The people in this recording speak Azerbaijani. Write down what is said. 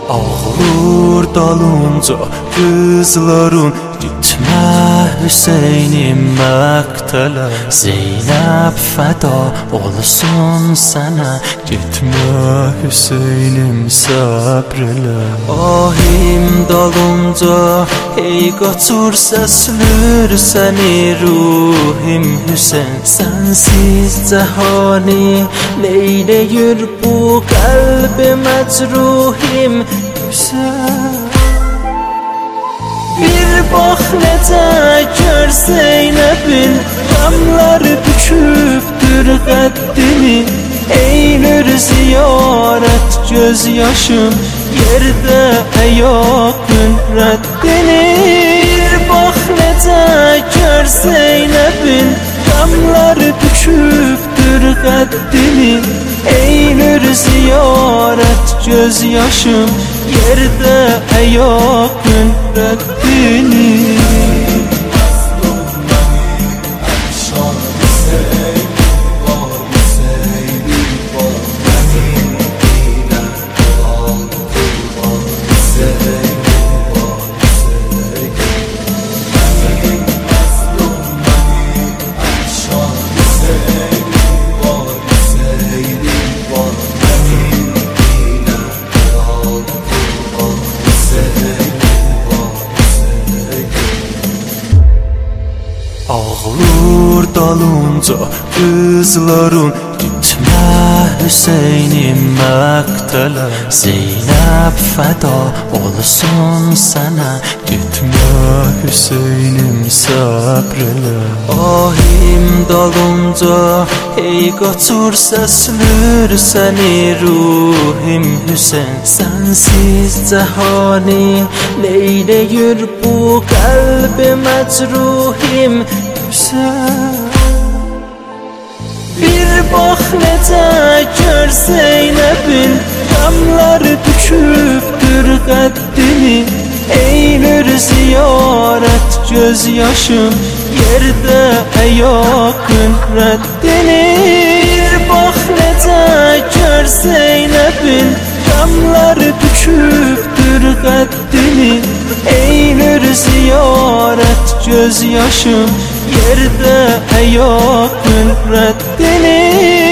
Ağlır dalınca kızların gitme Hüseynim məktələ Zeynəb fəda olsun sənə Gitme Hüseynim səbr elə Ahim dalınca hey qaçır səslür səni ruhim Hüseyn Sənsiz cəhani neyləyir bu qəlbi məcruhim Hüseyn Bir bax necə gör Zeynəbin Qamları bükübdür qəddini Eynir ziyarət göz yaşım Yerdə əyaqın rəddini Bir bax necə gör Zeynəbin Qamları bükübdür qəddini Eynir ziyarət göz yaşım Yerdə əyaqın rəddini Ağlır dalınca kızların Gitme Hüseynim məktələ Zeynəb fəda olsun sənə Gitme Hüseynim səbr elə Ahim dalınca hey qaçır səslür səni ruhim Hüseyn Sənsiz cəhani neyləyir bu qəlbi məcruhim Hüseyn Bir bax necə gör Zeynəbin Qamları bükübdür qəddini Eynir ziyarət göz yaşım Yerdə əyaqın rəddini Bir bax necə gör Zeynəbin Qamları bükübdür qəddini Eynir ziyarət göz yaşım Yerdə əyaqın rəddini